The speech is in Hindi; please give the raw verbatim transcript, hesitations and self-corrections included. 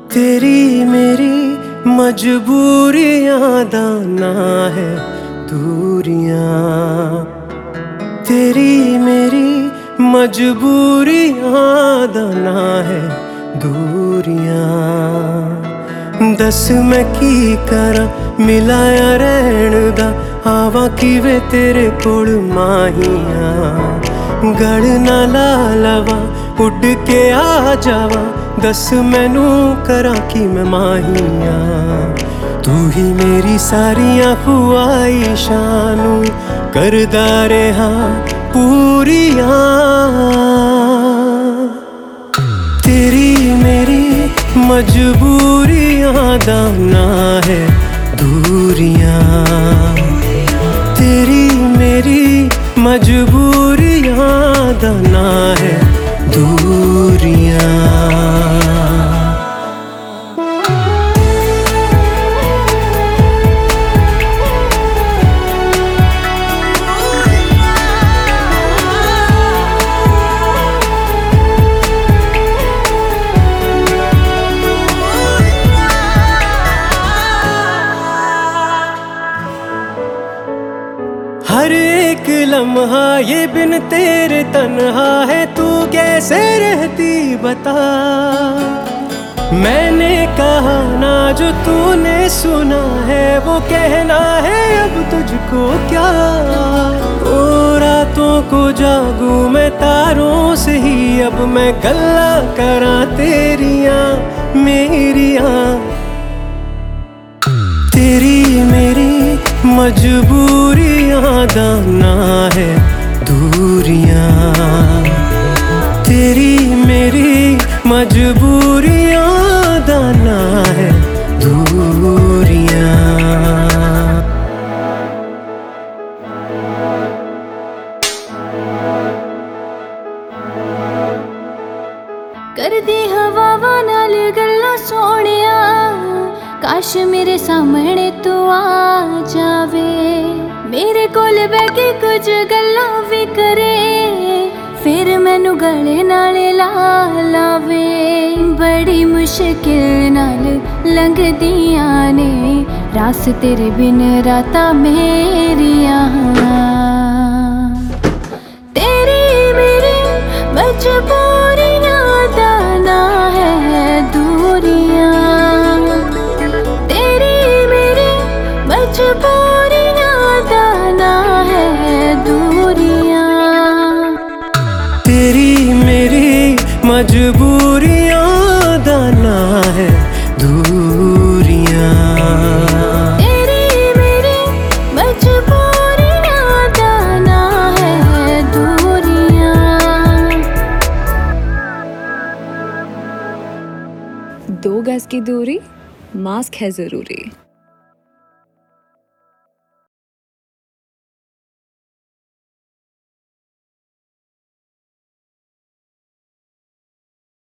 तेरी मेरी मजबूरियां दाना है दूरियां, तेरी मेरी मजबूरियां दाना है दूरियां। दस मैं की करा मिलाया रहन दा, आवा किवे तेरे कोल माहियां। गड़ ना ला लवा उड़ के आ जावा, दस मैनू करा कि मैं माहियां। तू ही मेरी सारियां ख्वाहिशां नू करदा रहा पूरियां। तेरी मेरी मजबूरियां दा ना है दूरियां, तेरी मेरी मजबूरियां दा ना है दूरियां। हर एक लम्हा ये बिन तेरे तन्हा है, तू कैसे रहती बता। मैंने कहा ना जो तूने सुना है, वो कहना है अब तुझको क्या। ओ रातों को जागू मैं तारों से ही, अब मैं गल्ला करा तेरियां मेरियां। तेरी मेरी मजबूरियां दाना है दूरियां, तेरी मेरी मजबूरियां दाना है दूरियां। कर दी हवावां नाल गल्लां सोहणिया, काश मेरे सामने तू आ जावे। मेरे कोल बैठ के कुछ गल्लां भी करे, फिर मैनू गले नाल ला लावे। बड़ी मुश्किल नाल लंघदियां ने रास तेरे बिन रातां मेरियां। तेरी मेरी मजबूरियां दा ना है दूरियां, मजबूरियां दाना है दूरियां। तेरी मेरी मजबूरियां दाना है दूरियां, तेरी मेरी मजबूरियां दाना है दूरियां। दो गज की दूरी, मास्क है जरूरी।